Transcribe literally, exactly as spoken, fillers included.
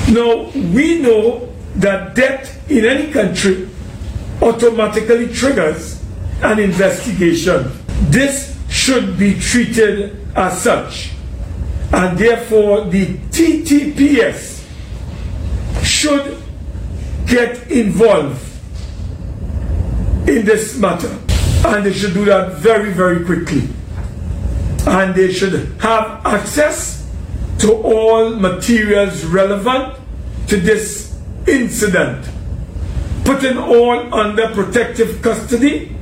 Now, we know that debt in any country automatically triggers an investigation. This should be treated as such, and therefore the T T P S should get involved in this matter, and they should do that very, very quickly. And they should have access to all materials relevant to this incident, putting all under protective custody